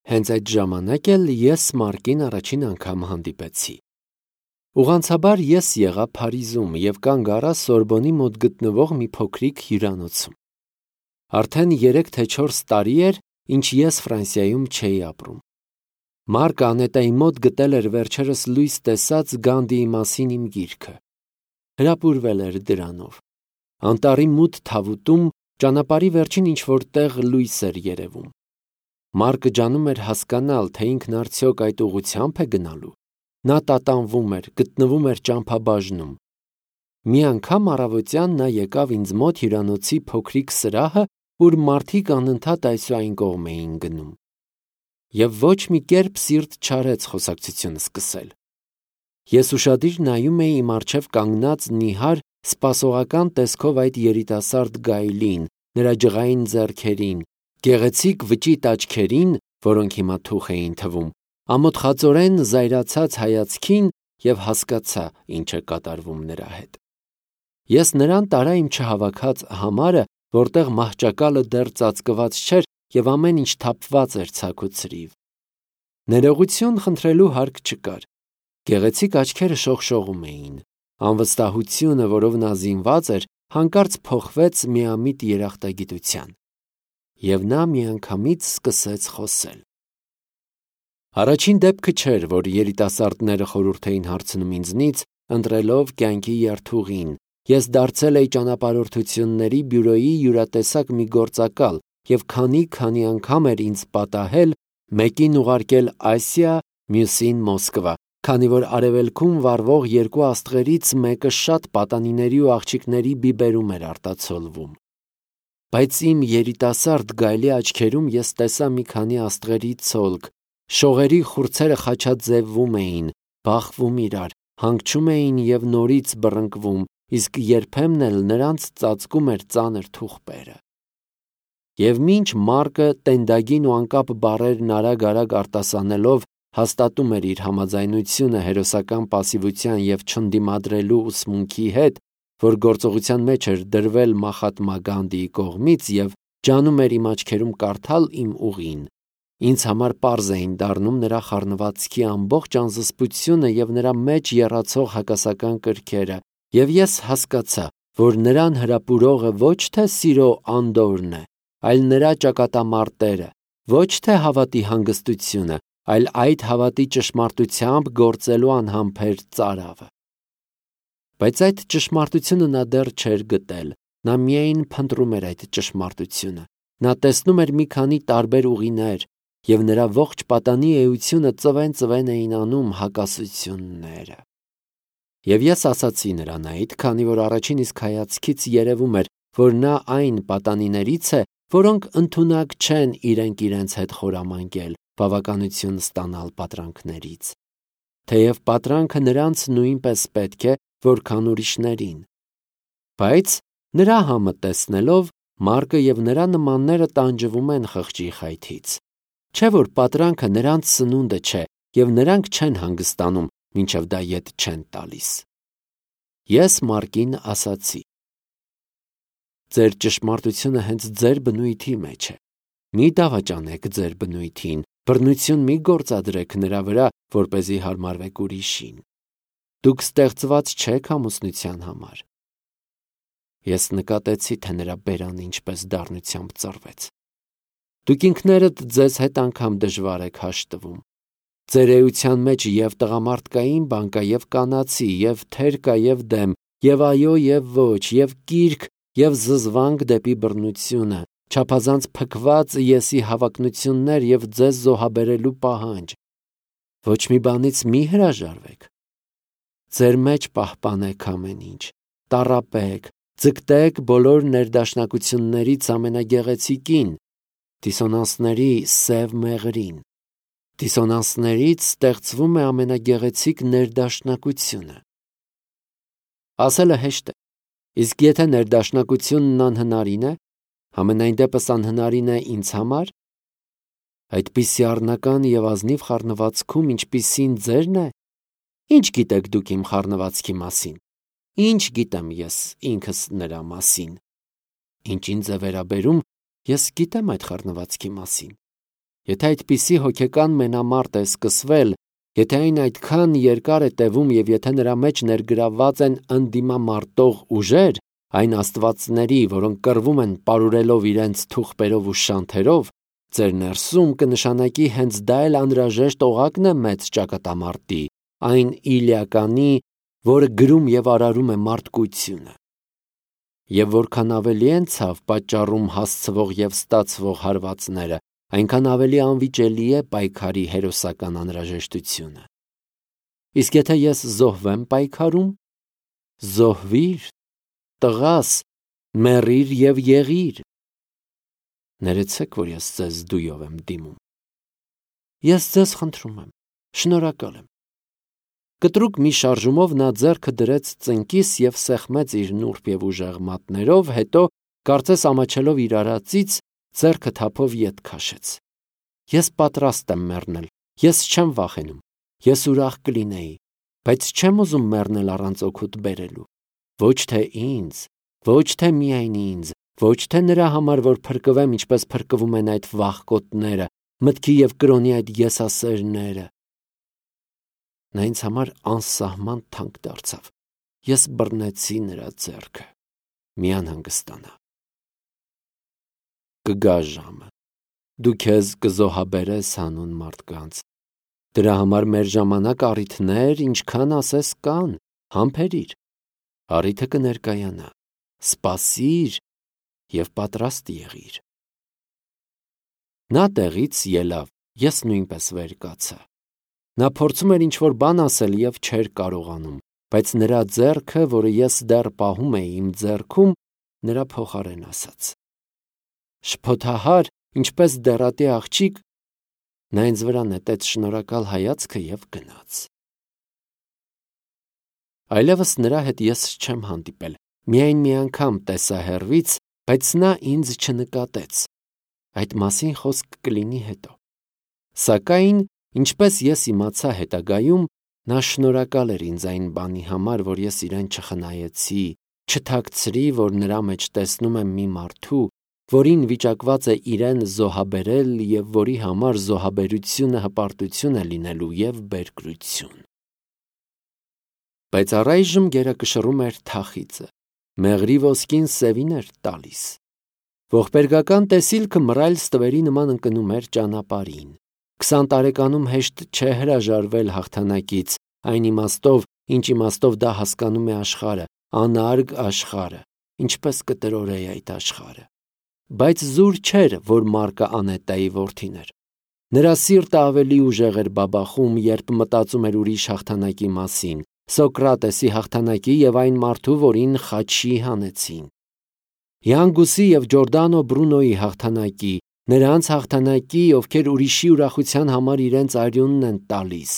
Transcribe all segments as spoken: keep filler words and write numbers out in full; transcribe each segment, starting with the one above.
Հենց այդ ժամանակ էլ ես Մարկին առաջին անգամ հանդիպեցի։ Ուղղանցաբար ես եղա Փարիզում և կանգ առա Սորբոնի մոտ գտնվող մի փոքրիկ հյուրանոցում։ Արդեն երեք թե չորս տարի էր, ինչ ես Ֆրանսիայում չէի ապրում։ Մարկը Անետայի մոտ գտել էր վերջերս լույս տեսած Գանդիի մասին իմ գիրքը։ Հրապուրվել էր դրանով։ Անտառի մութ թավուտում ճանապարհի վերջին ինչ-որ տեղ լույս էր երևում։ Մարկը ջանում էր հասկանալ, թե ինքն արդյոք այդ ուղղությամբ է գնալու։ Նա տատանվում էր, գտնվում էր ճամփաբաժնում։ Մի անգամ առավոտյան նա եկավ ինձ մոտ հյուրանոցի փոքրիկ սրահը, ուր մարդիկ անընդհատ այս ու այն կողմ էին գնում։ Եվ ոչ մի կերպ սիրտ չարեց խոսակցությունը սկսել։ Ես ուշադիր նայում էի իմ առջև կանգնած նիհար, սպասողական տեսքով այդ երիտասարդ գայլին, նրա ջղային ձեռքերին, գեղեցիկ վճիտ աչքերին, որոնք հիմա թուխ էին թվում, ամոթխածորեն զայրացած հայացքին և հասկացա, ինչ է կատարվում նրա հետ։ Ես նրան տարա իմ չհավաքած համարը, որտեղ մահճակալը դեռ ծածկված չէր և ամեն ինչ թափված էր ցաք ու ցրիվ։ Ներողություն խնդրելու հարկ չկար։ Գեղեցիկ աչքերը շողշողում էին։ Անվստահությունը, որով նա զինված էր, հանկարծ փոխվեց միամիտ երախտագիտության։ Եվ նա միանգամից սկսեց խոսել։ Առաջին դեպքը չէր, որ երիտասարդները խորհուրդ էին հարցնում ինձնից, ընտրելով կյանքի երթուղին։ Ես դարձել էի ճանապարհորդությունների բյուրոյի յուրատեսակ մի գործակալ և քանի-քանի անգամ էր ինձ պատահել մեկին ուղարկել Ասիա, մյուսին Մոսկվա, քանի որ արևելքում վառվող երկու աստղերից մեկը շատ պատանիների ու աղջիկների բիբերում էր արտացոլվում։ Բայց իմ երիտասարդ գայլի աչքերում ես տեսա մի քանի աստղերի ցոլք, շողերի խուրձերը խաչաձևվում էին, բախվում իրար, հանգչում էին և նորից բռնկվում, իսկ երբեմն էլ նրանց ծածկում էր ծանր թուղպերը։ Եվ մինչ Մարկը տենդագին ու անկապ բառերն արագ-արագ արտասանելով հաստատում էր իր համաձայնությունը հերոսական պասիվության և չընդդիմադրելու ուսմունքի հետ, որ գործողության մեջ էր դրվել Մահատմա Գանդիի կողմից և ջանում էր իմ աչքերում կարդալ իմ ուղին, ինձ համար պարզ էին դառնում նրա խառնվածքի ամբողջ անզսպությունը և նրա մեջ եռացող հակասական կրքերը, և ես հասկացա, որ նրան հրապուրողը ոչ թե սիրո անդորրն է, այլ նրա ճակատամարտերը, ոչ թե հավատի հանգստությունը, այլ այդ հավատի ճշմարտությամբ գործելու անհամբեր ծարավը։ Բայց այդ ճշմարտությունը նա դեռ չէր գտել, նա միայն փնտրում էր այդ ճշմարտությունը, նա տեսնում էր մի քանի տարբեր ուղիներ, և նրա ողջ պատանի էությունը ծվեն-ծվեն էին անում հակասությունները։ Եվ ես ասացի նրան այդ, քանի որ առաջին իսկ հայացքից երևում էր, որ նա այն պատանիներից է, որոնք ընդունակ չեն իրենք իրենց հետ խորամանկել, բավականություն ստանալ պատրանքներից, թեև պատրանքը նրանց նույնպես պետք է, որքան ուրիշներին։ Բայց նրա համը տեսնելով, Մարկը և նրա նմանները տանջվում են խղճի խայթից։ Չէ՞ որ պատրանքը նրանց սնունդը չէ, և նրանք չեն հանգստանում, մինչև դա ետ չեն տալիս։ Ես Մարկին ասացի. ձեր ճշմարտությունը հենց ձեր բնույթի մեջ է։ Մի դավաճանեք ձեր բնույթին, բռնություն մի գործադրեք նրա վրա, որպեսզի հարմարվեք ուրիշին։ Դուք ստեղծված չեք ամուսնության համար։ Ես նկատեցի, թե նրա բերանը ինչպես դառնությամբ ծռվեց։ Դուք ինքներդ ձեզ հետ անգամ դժվար եք հաշտվում։ Ձեր էության մեջ և տղամարդկային բան կա, և կանացի, և թեր կա, և դեմ, և այո, և ոչ, և կիրք, և զզվանք դեպի բռնությունը, չափազանց փքված եսի հավակնություններ և ձեզ զոհաբերելու պահանջ։ Ոչ մի բանից մի հրաժարվեք։ Ձեր մեջ պահպանեք ամեն ինչ, տառապեք, ձգտեք բոլոր ներդաշնակություններից ամենագեղեցիկին, դիսոնանսների սև մեղրին։ Դիսոնանսներից ստեղծվում է ամենագեղեցիկ ներդաշնակությունը։ Ասելը հեշտ է, իսկ եթե ներդաշնակությունն անհնարին է, համենայն դեպս անհնարին է ինձ համար, այդպիսի առնական և ազնիվ խառնվածքում, ինչպիսին ձերն է, ինչ գիտեք դուք իմ խառնվածքի մասին, ինչ գիտեմ ես ինքս նրա մասին։ Ինչ ինձ է վերաբերում, ես գիտեմ այդ խառնվածքի մասին։ Եթե այդպիսի հոգեկան մենամարտ է սկսվել, եթե այն այդքան երկար է տևում եւ եթե նրա մեջ ներգրավված են ընդդիմամարտող ուժեր, այն աստվածների, որոնք կռվում են պարուրելով իրենց թուղթերով ու շանթերով, ձեր ներսում կնշանակի հենց դա էլ անհրաժեշտ օղակն է մեծ ճակատամարտի, այն իլիականի, որը գրում եւ արարում է մարդկությունը։ Եվ որքան ավելի են ցավ պատճառում հասցվող եւ ստացվող հարվածները, այնքան ավելի անվիճելի է պայքարի հերոսական անհրաժեշտությունը։ Իսկ եթե ես զոհվեմ պայքարում, զոհվիր, տղաս, մեռիր եւ եղիր։ Ներեցեք, որ ես ձեզ դույով եմ դիմում։ Ես ձեզ խնդրում եմ, շնորհակալ եմ։ Կտրուկ մի շարժումով նա ձեռքը դրեց ծնկիս եւ սեղմեց իր նուրբ եւ ուժեղ մատներով, հետո, կարծես ամաչելով իր արածից, ձեռքը թափով ետ քաշեց։ Ես պատրաստ եմ մեռնել, ես չեմ վախենում, ես ուրախ կլինեի, բայց չեմ ուզում մեռնել առանց օգուտ բերելու։ Ոչ թե ինձ, ոչ թե միայն ինձ, ոչ թե նրա համար, որ փրկվեմ, ինչպես փրկվում են այդ վախկոտները, մտքի եւ կրոնի այդ եսասերները։ Նա ինձ համար անսահման թանկ դարձավ։ Ես բռնեցի նրա ձեռքը։ Մի անհանգստանա։ Կգա ժամը։ Դու քեզ կզոհաբերես հանուն մարդկանց։ Դրա համար մեր ժամանակ առիթներ, ինչքան ասես կան, համբերիր։ Առիթը կներկայանա։ Սպասիր եւ պատրաստ եղիր։ Նա տեղից ելավ, ես նույնպես վեր կացա։ Նա փորձում էր ինչ-որ բան ասել եւ չէր կարողանում, բայց նրա ձեռքը, որը ես դեռ պահում էի իմ ձեռքում, նրա փոխարեն ասաց. Շփոթահար, ինչպես դեռատի աղջիկ, նա ինձ վրա նետեց շնորհակալ հայացքը եւ գնաց։ Այլևս նրա հետ ես չեմ հանդիպել, միայն մի անգամ տեսա հեռվից, բայց նա ինձ չնկատեց։ Այդ մասին խոսք կլինի հետո։ Սակայն, ինչպես ես իմացա հետագայում, նա շնորհակալ էր ինձ այն բանի համար, որ ես իրեն չխնայեցի, չթաքցրի, որ նրա մեջ տեսնում եմ մի մարդու, որին վիճակված է իրեն զոհաբերել եւ որի համար զոհաբերությունը հպարտություն է լինելու եւ բերկրություն։ Բայց առայժմ գերակշռում էր թախիծը, մեղրի ոսկին սևին էր տալիս։ Ողբերգական տեսիլքը մռայլ ստվերի նման ընկնում էր ճանապարհին։ Քսան տարեկանում հեշտ չէ հրաժարվել հաղթանակից, այն իմաստով, ինչ իմաստով դա հասկանում է աշխարհը, անարգ աշխարհը, ինչպես կտրորեի այդ աշխարհը։ Բայց զուր չէր, որ Մարկը Անետայի որդին էր։ Նրա սիրտը ավելի ուժեղ էր բաբախում, երբ մտածում էր ուրիշ հաղթանակի մասին, Սոկրատեսի հաղթանակի եւ այն մարդու, որին խաչի հանեցին։ Յանգուսի եւ Ջորդանո Բրունոյի հաղթանակի, նրանց հաղթանակի, ովքեր ուրիշի ուրախության համար իրենց արյունն են տալիս։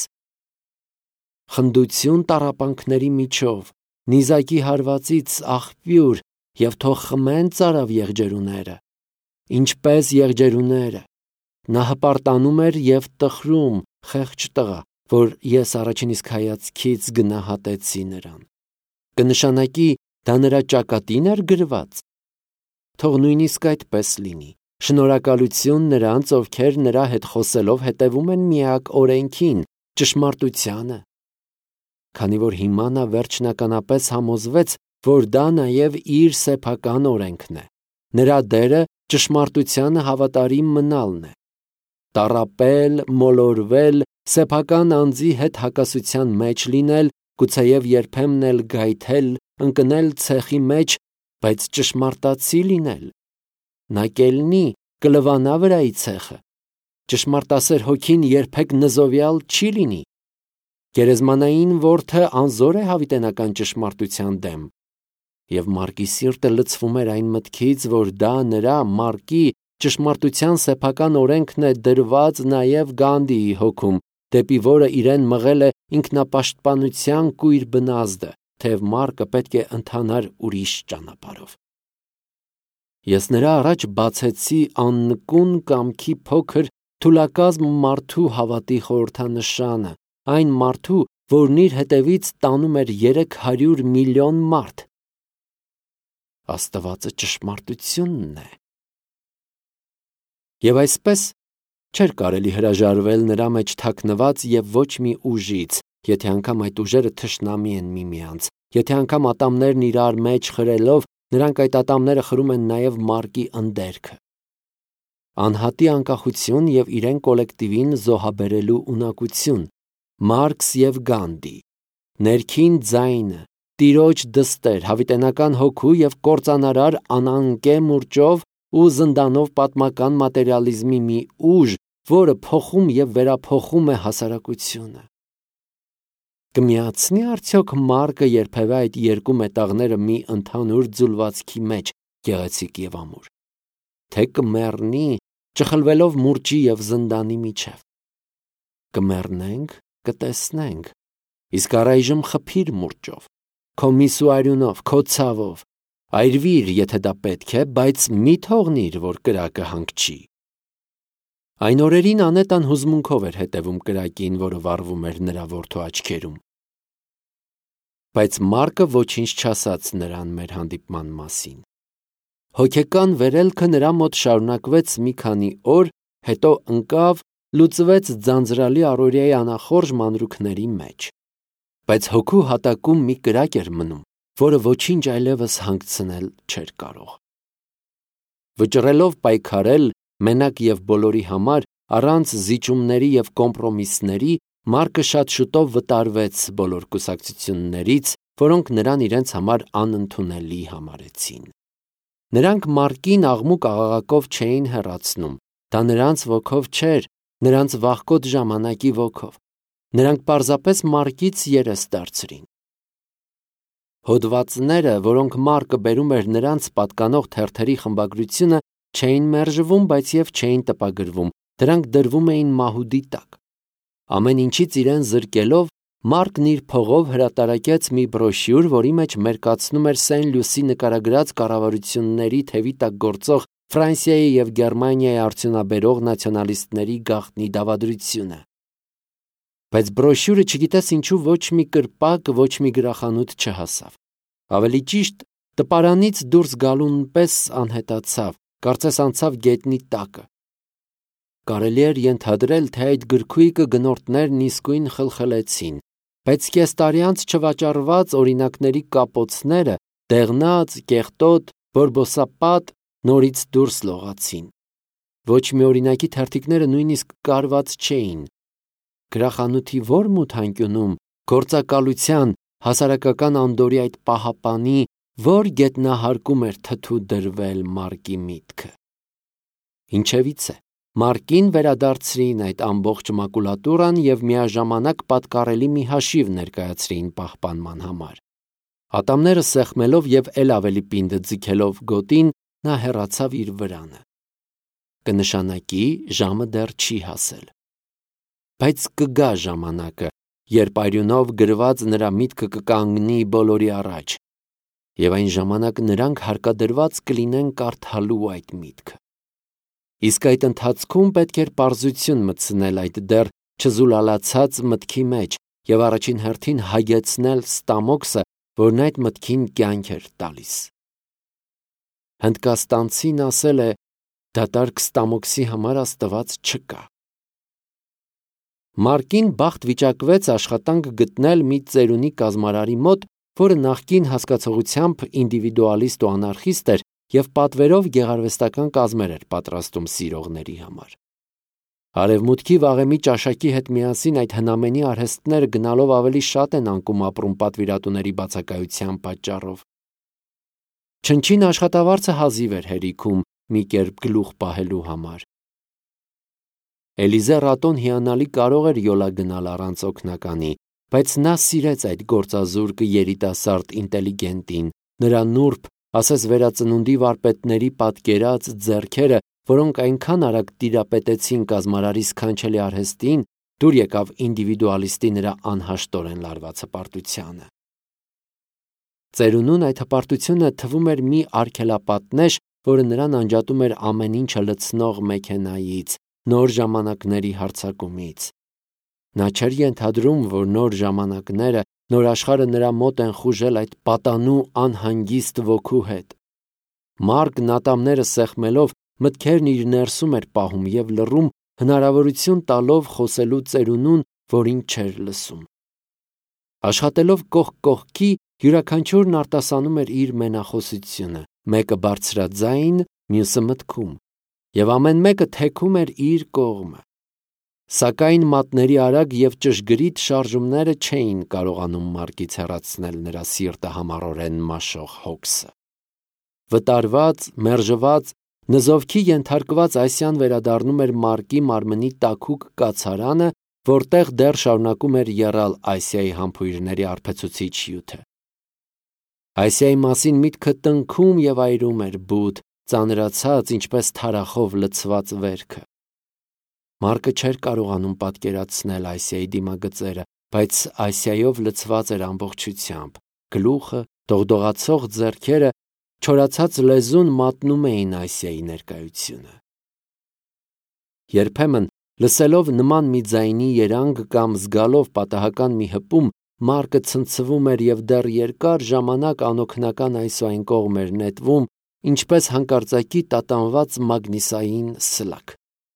Խնդություն տառապանքների միջով, նիզակի հարվածից աղբյուր եւ թող խմեն ծարավ եղջերուները, ինչպես եղջերուները։ Նա հպարտանում էր եւ տխրում, խեղճ տղա, որ ես առաջին իսկ հայացքից գնահատեցի նրան։ Կնշանակի, դա նրա ճակատին էր գրված։ Թող նույնիսկ այդպես լինի։ Շնորհակալություն նրանց, ովքեր նրա հետ խոսելով հետևում են միակ օրենքին, ճշմարտությանը։ Քանի որ հիմա նա վերջնականապես համոզվեց, որ դա նաև իր սեփական օրենքն է։ Նրա դերը ճշմարտությանը հավատարիմ մնալն է։ Տառապել, մոլորվել, սեփական անձի հետ հակասության մեջ լինել, գուցեև երբեմն էլ գայթել, ընկնել ցեխի մեջ, բայց ճշմարտացի լինել։ Նա կելնի, կլվանա վրայի ցեխը։ Ճշմարտասեր հոգին երբեք նզովյալ չի լինի։ Գերեզմանային որդը անզոր է հավիտենական ճշմարտության դեմ։ Եվ Մարկի սիրտը լցվում էր այն մտքից, որ դա նրա Մարկի ճշմարտության սեփական օրենքն է դրված նաև Գանդիի հոգում, դեպի որը իրեն մղել է ինքնապաշտպանության կույր բնազդը, թեև Մարկը պետք է ընթանար ուրիշ ճանապարհով։ Ես նրա առաջ բացեցի աննկուն կամքի փոքր թուլակազմ մարդու հավատի խորհրդանշանը, այն մարդու, որն իր հետևից տանում էր երեք հարյուր միլիոն մարդ։ Աստվածը ճշմարտությունն է։ Եվ այսպես Չէր կարելի հրաժարվել նրա մեջ թաքնված և ոչ մի ուժից, եթե անգամ այդ ուժերը թշնամի են միմյանց, եթե անգամ ատամներն իրար մեջ խրելով, նրանք այդ ատամները խրում են նաև Մարկի ընդերքը։ Անհատի անկախություն և իրեն կոլեկտիվին զոհաբերելու ունակություն, Մարքս և Գանդի, ներքին ձայնը, տիրոջ դստեր, հավիտենական հոգու և կործանարար անանկե մուրճով ու զնդանով պատմական մատերիալիզմի մի ուժ, որը փոխում և վերափոխում է հասարակությունը։ Կմիացնի՞ արդյոք Մարկը երբևէ այդ երկու մետաղները մի ընդհանուր ձուլվածքի մեջ, գեղեցիկ և ամուր, թե կմեռնի, ճխլվելով մուրճի և զնդանի միջև։ Կմեռնենք, կտեսնենք, իսկ առայժմ խփիր մուրճով, քո միս ու արյունով, քո ցավով, այրվիր, եթե դա պետք է, բայց մի թողնիր, որ կրակը հանգչի։ Այն օրերին Անետան հուզմունքով էր հետևում կրակին, որը վառվում էր նրա որդու աչքերում։ Բայց Մարկը ոչինչ չասաց նրան մեր հանդիպման մասին։ Հոգեկան վերելքը նրա մոտ շարունակվեց մի քանի օր, հետո ընկավ, լուծվեց ձանձրալի առօրյայի անախորժ մանրուքների մեջ։ Բայց հոգու հատակում մի կրակ էր մնում, որը ոչինչ այլևս հանգցնել չէր կարող։ Վճռելով պայքարել, մենակ և բոլորի համար, առանց զիջումների և կոմպրոմիսների, Մարկը շատ շուտով վտարվեց բոլոր կուսակցություններից, որոնք նրան իրենց համար անընդունելի համարեցին։ Նրանք Մարկին աղմուկ-աղաղակով չէին հեռացնում, դա նրանց ոգով չէր, նրանց վախկոտ ժամանակի ոգով։ Նրանք պարզապես Մարկից երես դարձրին։ Հոդվածները, որոնք Մարկը բերում էր նրանց պատկանող թերթերի խմբագրությունը, չէին մերժվում, բայց և չէին տպագրվում, դրանք դրվում էին մահուդի տակ։ Ամեն ինչից իրեն զրկելով, Մարկն իր փողով հրատարակեց մի բրոշյուր, որի մեջ մերկացնում էր Սեն-Լյուսի նկարագրած կառավարությունների թևի տակ գործող Ֆրանսիայի և Գերմանիայի արդյունաբերող նացիոնալիստների գաղտնի դավադրությունը։ Բայց բրոշյուրը չգիտես ինչու ոչ մի կրպակ, ոչ մի գրախանութ չհասավ։ Ավելի ճիշտ, տպարանից դուրս գալուն պես անհետացավ, կարծես անցավ գետնի տակը։ Կարելի էր ենթադրել, թե այդ գրքույկը գնորդներն իսկույն խլխլեցին, բայց կես տարի անց չվաճառված օրինակների կապոցները, դեղնած, կեղտոտ, բորբոսապատ, նորից դուրս լողացին։ Ոչ մի օրինակի թերթիկները նույնիսկ կարված չէին։ Գրախանութի ո՞ր մութանկյունում, գործակալության, հասարակական անդորի այդ պահապանի, ո՞ր գետնահարկում էր թթու դրվել Մարկի միտքը։ Ինչևիցե, Մարկին վերադարձրին այդ ամբողջ մակուլատուրան և միաժամանակ պատկառելի մի հաշիվ ներկայացրին պահպանման համար։ Ատամները սեղմելով և էլ ավելի պինդը ձգելով գոտին, նա հեռացավ իր վրանը։ Կնշանակի ժամը դեռ չի հասել։ Բայց կգա ժամանակը, երբ արյունով գրված նրա միտքը կկանգնի բոլորի առաջ, և այն ժամանակ նրանք հարկադրված կլինեն կարդալու այդ միտքը։ Իսկ այդ ընթացքում պետք էր պարզություն մտցնել այդ դեռ չզուլալացած մտքի մեջ և առաջին հերթին հագեցնել Ստամոքսը, որն այդ մտքին կյանք էր տալիս։ Հնդկաստանցին ասել է. «Դատարկ Ստամոքսի համար Աստված չկա»։ Մարկին բախտ վիճակվեց աշխատանք գտնել մի ծերունի կազմարարի մոտ, որը նախկին հասկացողությամբ ինդիվիդուալիստ ու անարխիստ էր և պատվերով գեղարվեստական կազմեր էր պատրաստում սիրողների համար։ Արևմուտքի վաղեմի ճաշակի հետ միասին այդ հնամենի արհեստները գնալով ավելի շատ են անկում ապրում պատվիրատուների բացակայության պատճառով։ Չնչին աշխատավարձը հազիվ էր հերիքում մի կերպ գլուխ պահելու համար։ Էլիզե Ռատոն հիանալի կարող էր յոլա գնալ առանց օգնականի, բայց նա սիրեց այդ գործազուրկ երիտասարդ ինտելիգենտին, նրա նուրբ, ասես վերածնունդի վարպետների պատկերած ձեռքերը, որոնք այնքան արագ տիրապետեցին կազմարարի սքանչելի արհեստին, դուր եկավ ինդիվիդուալիստի նրա անհաշտորեն լարված հպարտությանը։ Ծերունուն այդ հպարտությունը թվում էր մի արգելապատնեշ, որը նրան անջատում էր ամեն ինչը լցնող մեքենայից, նոր ժամանակների հարձակումից։ Նա չէր ենթադրում, որ նոր ժամանակները, նոր աշխարհը նրա մոտ են խուժել այդ պատանու անհանգիստ ոգու հետ։ Մարկն ատամները սեղմելով, մտքերն իր ներսում էր պահում և լռում, հնարավորություն տալով խոսելու ծերունուն, որին չէր լսում։ Աշխատելով կողք կողքի, յուրաքանչյուրն արտասանում էր իր մենախոսությունը, մեկը բարձրաձայն, մյուսը մտքում, եւ ամեն մեկը թեքում էր իր կողմը։ Սակայն մատների արագ եւ ճշգրիտ շարժումները չէին կարողանում Մարկից հեռացնել նրա սիրտը համառորեն մաշող հոգսը։ Վտարված, մերժված, նզովքի ենթարկված Ասիան վերադառնում էր Մարկի մարմնի տաքուկ կացարանը, որտեղ դեռ շարունակում էր եռալ Ասիայի համբույրների արբեցուցիչ հյութը։ Ասիայի մասին միտքը տնքում եւ այրում էր բութ, ծանրացած, ինչպես թարախով լցված վերքը։ Մարկը չէր կարողանում պատկերացնել Ասիայի դիմագծերը, բայց Ասիայով լցված էր ամբողջությամբ։ Գլուխը, դողդողացող ձեռքերը, չորացած լեզուն մատնում էին Ասիայի ներկայությունը։ Երբեմն, լսելով նման մի ձայնի երանգ կամ զգալով պատահական մի հպում, Մարկը ցնցվում էր եւ դեռ երկար ժամանակ անօգնական այսուայն կողմ էր նետվում, ինչպես հանկարծակի տատանված մագնիսային սլաք։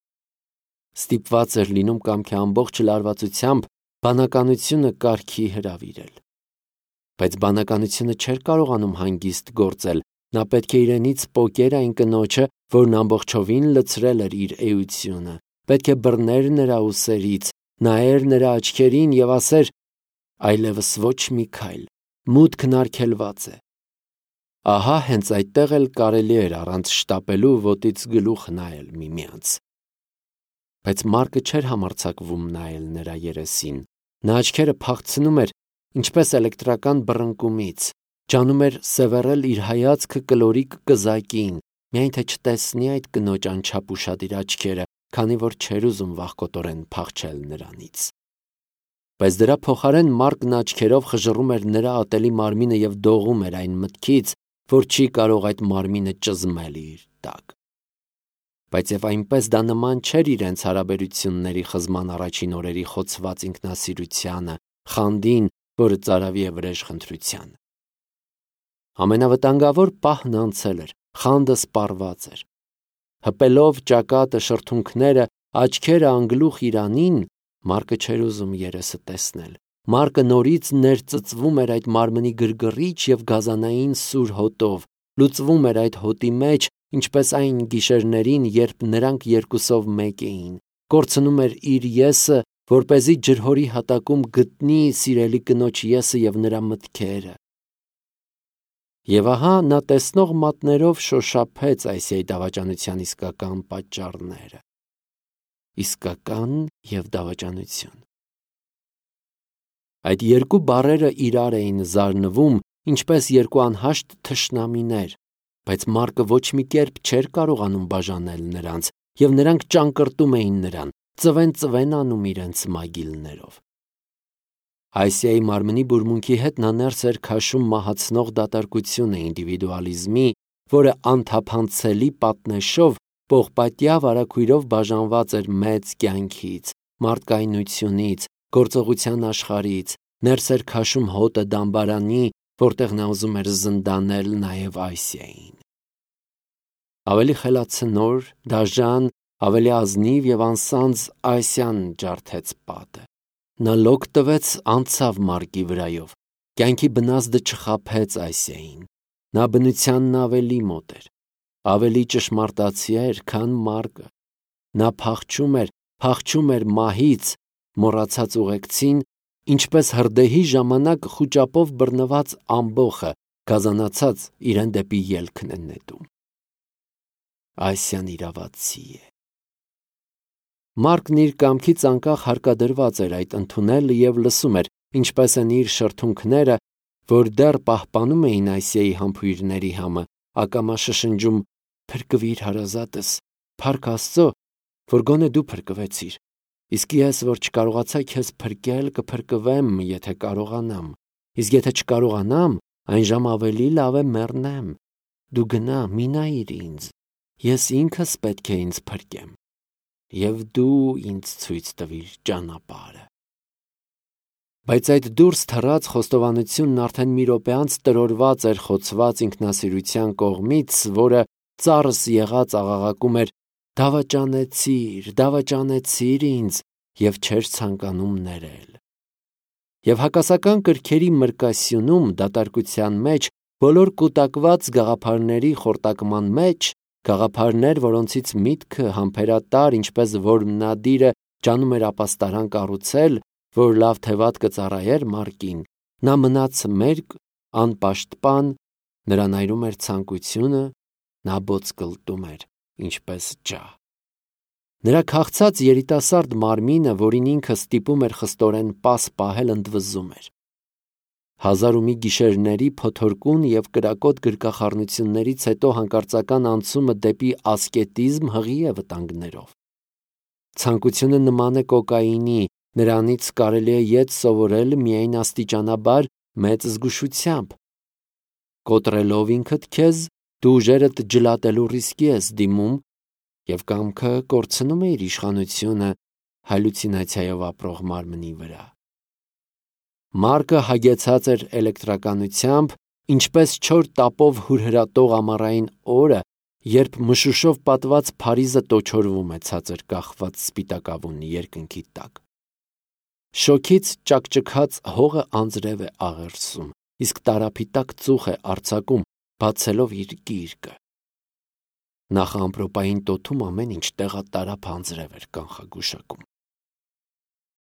Ստիպված էր լինում կամքի ամբողջ լարվածությամբ բանականությունը կարգի հրավիրել։ Բայց բանականությունը չէր կարողանում հանգիստ գործել, նա պետք է իրենից պոկեր այն կնոջը, որն ամբողջովին լցրել էր իր էությունը, պետք է բռներ նրա ուսերից, նայեր նրա աչքերին եւ ասեր. այլևս ոչ մի քայլ, մուտքն արգելված է։ Ահա հենց այդտեղ էլ կարելի էր առանց շտապելու ոտից գլուխ նայել միմյանց։ Բայց Մարկը չէր համարձակվում նայել նրա երեսին, նա աչքերը փախցնում էր, ինչպես էլեկտրական բռնկումից, ջանում էր սևեռել իր հայացքը կլորիկ կզակին, միայն թե չտեսնի այդ կնոջ անչափ ուշադիր աչքերը, քանի որ չէր ուզում վախկոտորեն փախչել նրանից։ Բայց դրա փոխարեն Մարկն աչքերով խժռում էր նրա ատելի մարմինը եւ դողում էր այն մտքից, որ չի կարող այդ մարմինը ճզմել իր տակ։ Բայց եւ այնպես դա նման չէր իրենց հարաբերությունների խզման առաջին օրերի խոցված ինքնասիրությանը, խանդին, որը ծարավի է վրեժխնդրության։ Ամենավտանգավոր պահն անցել էր, խանդը սպառված էր։ Հպելով ճակատը, շրթունքները, աչքերը անգլուխ իրանին, Մարկը չէր ուզում երեսը տեսնել։ Մարկը նորից ներծծվում էր այդ մարմնի գրգռիչ եւ գազանային սուր հոտով, լուծվում էր այդ հոտի մեջ, ինչպես այն գիշերներին, երբ նրանք երկուսով մեկ էին, կորցնում էր իր եսը, որպեսզի ջրհորի հատակում գտնի սիրելի կնոջ եսը եւ նրա մտքերը։ Եվ ահա նա տեսնող մատներով շոշափեց Ասիայի դավաճանության իսկական պատճառները։ Իսկական եւ դավաճանություն։ Այդ երկու բառերը իրար էին զարնվում, ինչպես երկու անհաշտ թշնամիներ, բայց Մարկը ոչ մի կերպ չէր կարողանում բաժանել նրանց, եւ նրանք ճանկրտում էին նրան, ծվեն-ծվեն անում իրենց մագիլներով։ Ասիայի մարմնի բուրմունքի հետ նա ներս էր քաշում մահացնող դատարկությունը ինդիվիդուալիզմի, որը անթափանցելի պատնեշով պողպատյա վարակույրով բաժանված էր մեծ կյանքից, մարդկայնությունից, գործողության աշխարհից, ներս էր քաշում հոտը դամբարանի, որտեղ նա ուզում էր զնդանել նաև Ասիային։ Ավելի խելացնոր, դաժան, ավելի ազնիվ եւ անսանձ Ասիան ջարդեց պատը։ Նա լոկ տվեց անցավ Մարկի վրայով, կյանքի բնազդը չխաբեց Ասիային, նա բնությանն ավելի մոտ էր, ավելի ճշմարտացի էր, քան Մարկը, նա փախչում էր, փախչում էր մահից, մոռացած ուղեկցին, ինչպես հրդեհի ժամանակ խուճապով բռնված ամբոխը, գազանացած իրեն դեպի ելքն է նետում։ Ասիան իրավացի է։ Մարկն իր կամքից անկախ հարկադրված էր այդ ընդունել եւ լսում էր, ինչպես են իր շրթունքները, որ դեռ պահպանում էին Ասիայի համբույրների համը, ակամա շշնջում. «Փրկվիր հարազատս, փառք Աստծո, որ գոնե դու փրկվեցիր, իսկ ես, որ չկարողացա քեզ փրկել, կփրկվեմ, եթե կարողանամ, իսկ եթե չկարողանամ, այն ժամ ավելի լավ է մեռնեմ, դու գնա, մի նայիր ինձ, ես ինքս պետք է ինձ փրկեմ, եւ դու ինձ ցույց տվիր ճանապարհը»։ Բայց այդ դուրս թռած խոստովանությունն արդեն մի րոպե անց տրորված էր խոցված ինքնասիրության կողմից, որը ծառս եղած աղաղակում էր. Դավաճանեցիր, դավաճանեցիր ինձ և չէր ցանկանում ներել։ Եվ հակասական կրքերի մրկասյունում դատարկության մեջ բոլոր կուտակված գաղափարների խորտակման մեջ, գաղափարներ, որոնցից միտքը համբերատար, ինչպես որմնադիրը ջանում էր ապաստարան կառուցել, որ լավ թե վատ կծառայեր Մարկին, նա մնաց մերկ, անպաշտպան, նրան այրում էր ցանկությունը, նա բոցկլտում էր, ինչպես ջահ։ Նրա քաղցած երիտասարդ մարմինը, որին ինքը ստիպում էր խստորեն պաս պահել, ընդվզում էր։ Հազար ու մի գիշերների փոթորկուն և կրակոտ գրկախառնություններից հետո հանկարծական անցումը դեպի ասկետիզմ հղի է վտանգներով։ Ցանկությունը նման է կոկաինի, նրանից կարելի է ետ սովորել միայն աստիճանաբար մեծ զգուշությամբ։ Կոտրելով ինքդ քեզ, դու ուժերդ ջլատելու ռիսկի ես դիմում և կամքը կորցնում է իր իշխանությունը հալյուցինացիայով ապրող մարմնի վրա։ Մարկը հագեցած էր էլեկտրականությամբ, ինչպես չոր տապով հուրհրատող ամառային օրը, երբ մշուշով պատված Փարիզը տոչորվում է ցածր կախված սպիտակավուն երկնքի տակ։ Շոգից ճաքճքած հողը անձրև է աղերսում, իսկ տարափի տակ ծուխ է արձակում, բացելով իր գիրկը։ Նախ ամպրոպային տոթում ամեն ինչ տեղատարափ անձրև էր կանխագուշակում։